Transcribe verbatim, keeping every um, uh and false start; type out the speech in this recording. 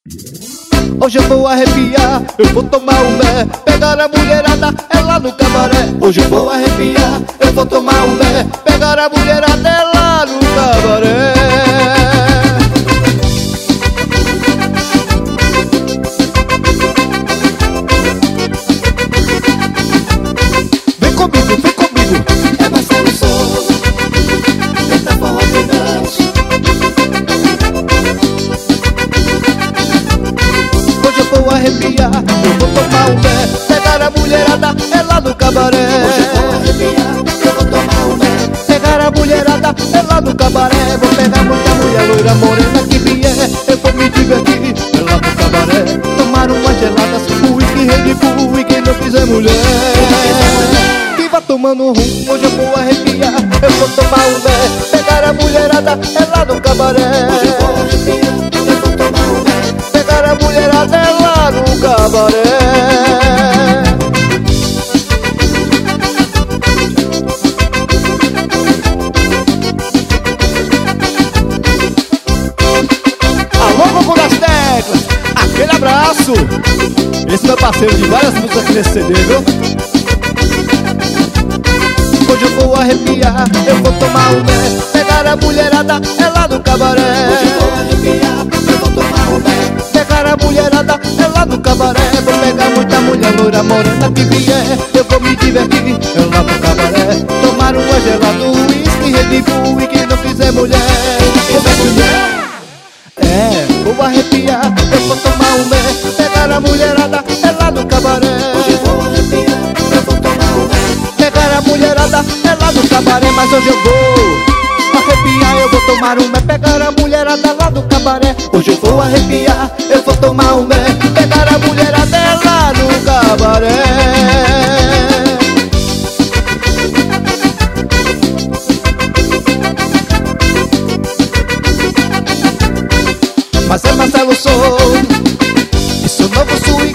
Hoje eu vou arrepiar, eu vou tomar um bé, pegar a mulherada, é lá no cabaré. Hoje eu vou arrepiar, eu vou tomar um bé, pegar a mulherada, é lá no cabaré. Vem comigo, vem comigo, é Marcelo Souza, tenta forró de dança. Hoje eu vou arrepiar, eu vou tomar um bé, pegar a mulherada, é lá no cabaré. Hoje eu vou arrepiar, eu vou tomar um bé, pegar a mulherada, é lá no cabaré. Vou pegar muita mulher loira morena que vier, eu vou me divertir, é lá no cabaré. Tomar umas geladas, uísque, Red Bull, e quem não quiser mulher, que vá tomando rum. Hoje eu vou arrepiar, eu vou tomar um bé, pegar a mulherada, é lá no cabaré. Hoje eu vou arrepiar, eu vou tomar um bé, pegar a mulherada, é lá no cabaré. Alô, Gogo das Teclas, aquele abraço. Esse é meu parceiro de várias músicas aqui nesse C D, viu? Hoje eu vou arrepiar, eu vou tomar um bé, pegar a mulherada, é lá no cabaré. Hoje eu vou arrepiar, eu vou tomar um bé, pegar a mulherada, é lá no cabaré. Vou pegar muita mulher loira morena que vier, eu vou me divertir, é lá no cabaré. Tomar uma gelada, uísque, Red Bull, e quem não quiser mulher, quiser mulher, é, vou arrepiar, eu vou tomar um bé, pegar a mulherada, é lá no cabaré. Hoje eu vou arrepiar, eu vou tomar um bé, pegar a mulherada, é lá no cabaré. Mas hoje eu vou arrepiar, eu vou tomar um bé, pegar a mulherada lá no cabaré. Hoje eu vou arrepiar, eu vou tomar um bé, pegar a mulherada, é lá no cabaré. Mas é Marcelo Souza, e seu novo swing